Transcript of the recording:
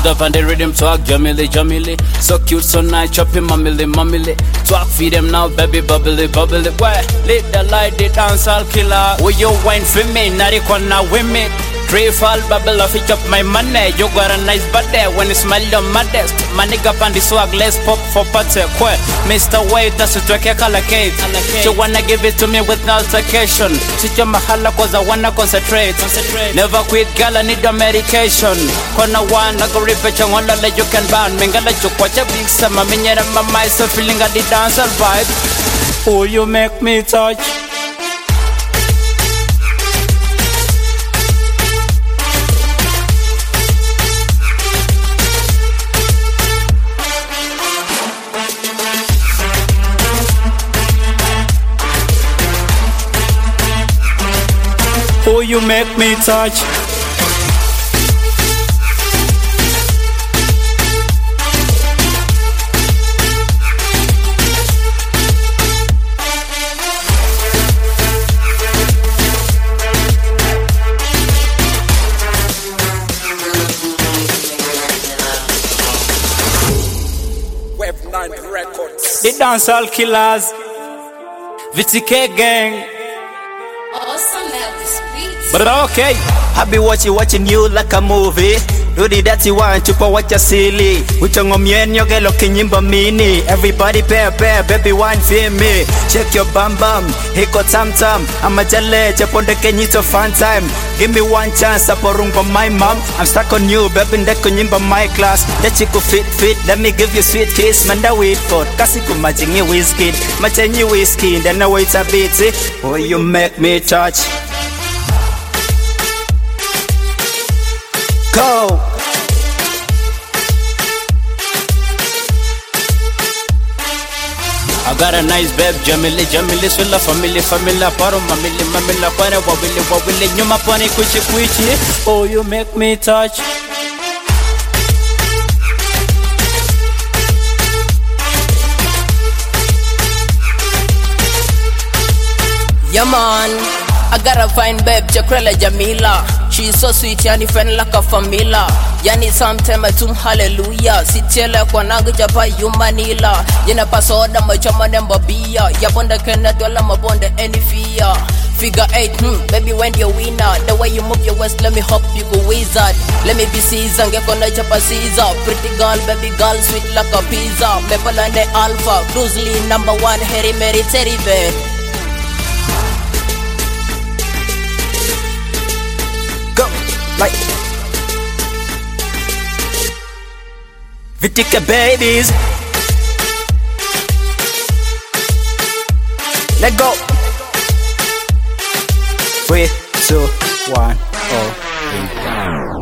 Big up on the rhythm talk, Jamily, Jamily. So cute, so nice, chopping mamily, mamily. Talk, feed them now, baby, bubbly, bubbly. Why? Lit the light, the dance, all killer. Will you wine for me? Not now with me. Three fall bubble of it up my money. You got a nice body when you smile your modest. My nigga on the swag, let's pop for party. Mr. Wade, that's what I call a cake. She wanna give it to me with no altercation. She your mahala cause I wanna concentrate. Never quit, girl, I need the medication. Kona one, I go repeat your one that you can ban. Mingala you watch a big summer, minya my myself feeling at the dancer vibe. Oh, you make me touch. Oh, you make me touch. Web9 Records. The dancehall killers, VTK gang. But okay, I be watching you like a movie. Do the dirty one, chupa watch a silly. Uchongo mienyo gelo kinyimba mini. Everybody pair, baby wine for me. Check your bam bam, hiko tam tam. I'm a jale, chaponde kenyito fun time. Give me one chance, aporungo my mom. I'm stuck on you, baby ndeko nyimba my class. That chico fit, let me give you sweet kiss. Manda wait for, kasi kumajingi whiskey. Machenyi whiskey, then I wait a bit. Oh, you make me touch. Go! I got a nice babe, Jamily, Jamily, Swilla, family, Paro, Mamila, Para, Wabili, Nyuma Pani, Kuchi. Oh, you make me touch. Yeah, man. I gotta find babe, Jakrela Jamila. She's so sweet, yani friend like a famila. Yani sometime I tum hallelujah. Sitiela kwa nagu japa yumanila. Yana pasoda machama nemba bia. Yabonda kena dola mabonda any fear. Figure 8, baby when you winner. The way you move your waist, let me hop you go wizard. Let me be Caesar, get kona japa Caesar. Pretty girl, baby girl, sweet like a pizza. Maple and the alpha, Bruce Lee, #1, Harry Mary, Teddy Bear. Go, like Vitika babies. Let go. 3, 2, 1, 0.